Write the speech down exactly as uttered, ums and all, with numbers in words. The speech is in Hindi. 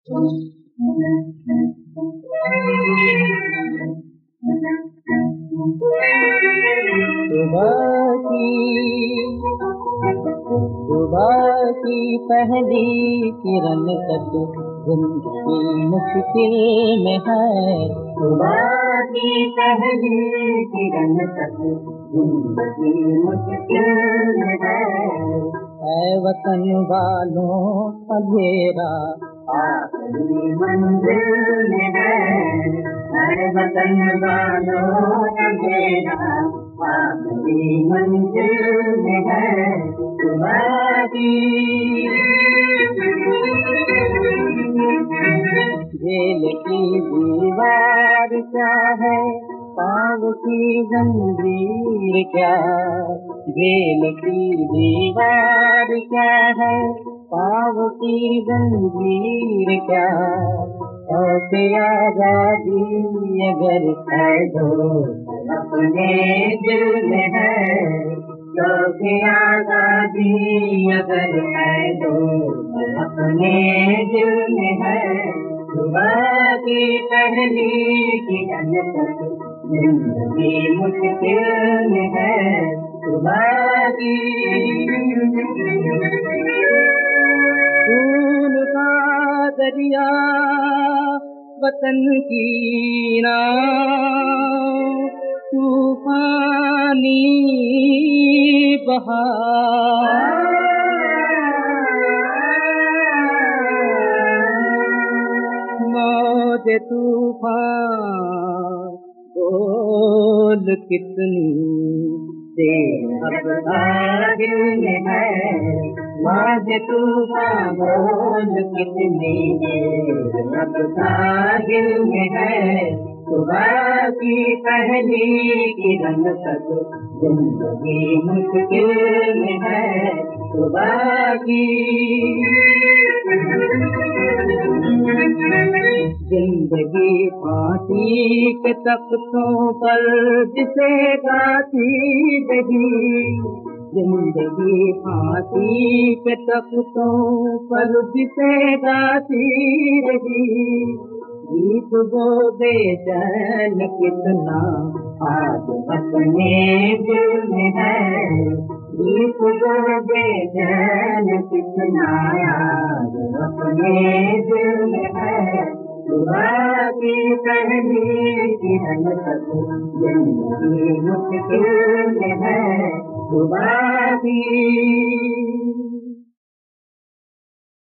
सुबह की सुबह की पहली किरण तक जिंदगी मुश्किल में है। सुबह की पहली किरण तक जिंदगी मुश्किल में है। ऐ वतन वालों अंधेरा आखिरी मंजिल में है। ऐ वतन वालों अंधेरा आखिरी मंजिल में है। सुबह की जेल की दीवार क्या है, पाँव की जंजीर क्या। जेल की दीवार क्या है, पाँव की जंजीर क्या। और आजादी अगर है तो अपने दिल में है। क्योंकि आजादी अगर है तो अपने दिल में है। सुबह की पहली किरण तक जिंदगी मुश्किल में है। सुबह की खून का दरिया वतन की नाव, तूफानी बहार। मौज तूफान बोल कितनी अब साहिल में है। मौज तूफान बोल कितनी अब साहिल में है। सुबह की पहली किरण तक जिंदगी मुश्किल में है। सुबह की जिंदगी फांसी के तख्तों पर जिसे गाती रही। जिंदगी फांसी के तख्तों पर जिसे गाती रही। गीत वो बेचैन कितना आज अपने दिल में है। गीत वो बेचैन कितना आज अपने दिल में है। सुबह की पहली किरण तक जिंदगी मुश्किल में है। सुबह की